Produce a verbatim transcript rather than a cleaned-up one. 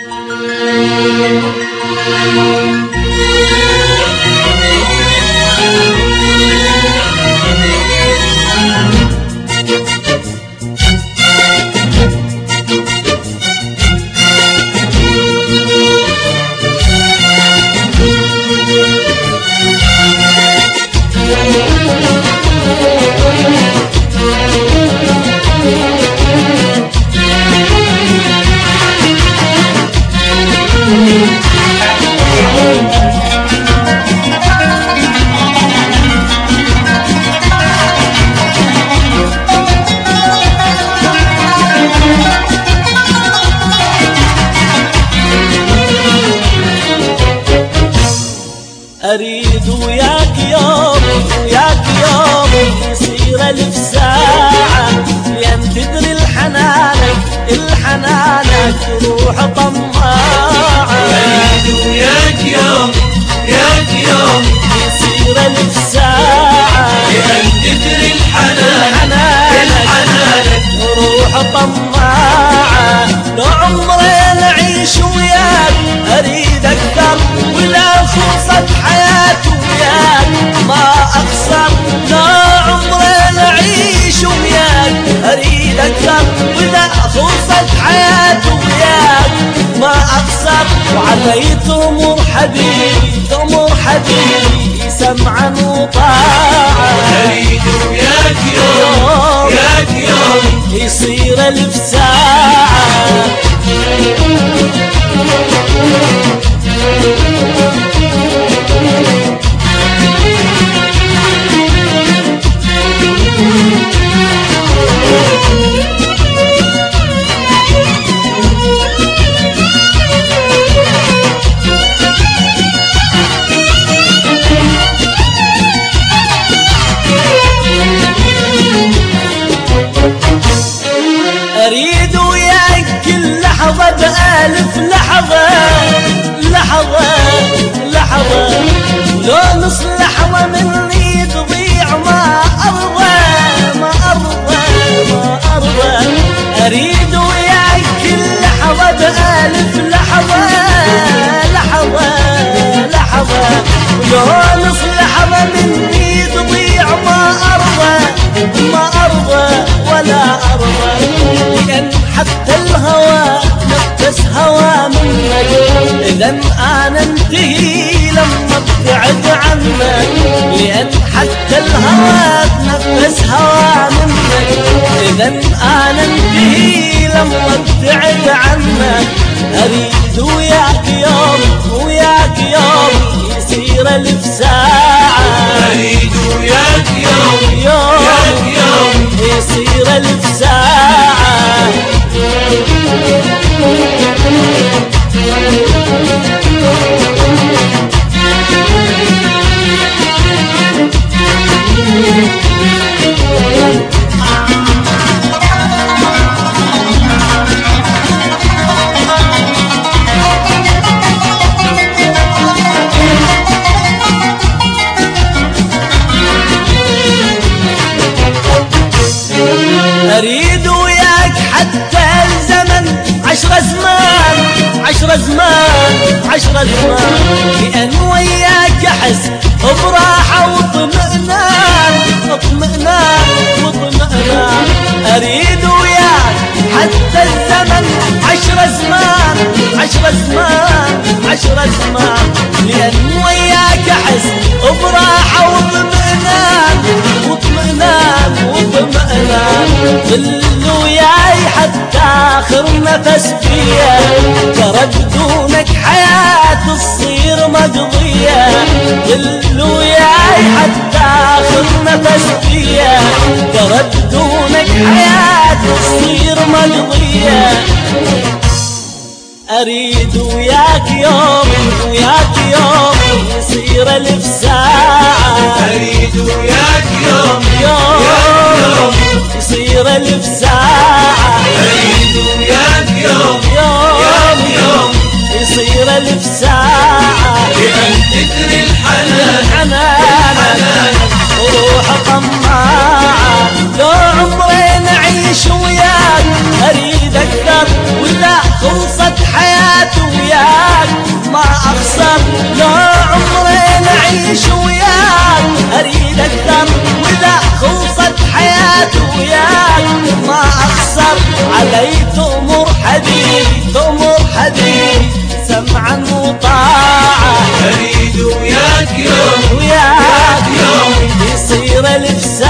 أريد وياك يوم وياك يوم يصير ألف ساعة، لأن تدري الحنانك الحنانك روح طماعة. أريد وياك يوم وياك يوم يصير ألف ساعة، لأن تدري الحنان الحنانك روح طماعة. لو عمري نعيش وياك أريد أكثر، ولا فرصة حياتي وياك ما أقصر. لو عمري نعيش وياك أريد أكثر، ولا فرصة حياتي وياك ما أقصر. وعلي تأمر حبيبي تأمر حبيبي سمعا وطاعة. أريد وياك يوم وياك يوم يصير ألف ساعة. أريد وياك كل لحظة بألف لحظة لحظة لحظة، لو نص لحظة مني تضيع ما أرضى ما أرضى ما أرضى. أريد وياك كل لحظة بألف لحظة لحظة لحظة، لو نص لحظة مني تضيع ما أرضى ما أرضى ولا أرضى. لأن حتى الهوى نفس هوى منك، إذا أنا انتهي لما ابتعد عنك. لأن حتى الهوى نفس هوى منك، إذا أنا انتهي لما ابتعد عنك. أريد وياك يوم وياك يوم يصير ألف ساعة. أريد وياك يوم يوم وياك يوم يصير ألف ساعة. أريد وياك حتى الزمن عشر زمان عشر زمان عشر زمان، لأن وياك أحس براحة واطمئنان اطمئنان واطمئنان. أريد وياك حتى الزمن عشر زمان عشر زمان عشر زمان، لأن وياك أحس براحة واطمئنان واطمئنان واطمئنان. ظل وياي حتى آخر نفس فيا، ترى بدونك حياتي تصير مقضية. ظل وياي حتى آخر نفس فيا، ترى بدونك حياتي تصير مقضية. أريد وياك يوم وياك يوم يصير ألف ساعة. أريد وياك يوم يوم وياك يوم يصير ألف ساعة. أريد وياك يوم يوم وياك يوم يصير ألف ساعة. لأن تدري الحنان حنانك وروح طماعة. لو عمري نعيش وياك أريد أكثر، ولا خلصت حياتي ما اخسر لو عمري نعيش وياك اريد اكثر واذا خلصت حياتي وياك ما اخسر علي تأمر حبيبي تأمر حبيبي سمعا وطاعة اريد وياك يوم وياك يوم يصير الفساعة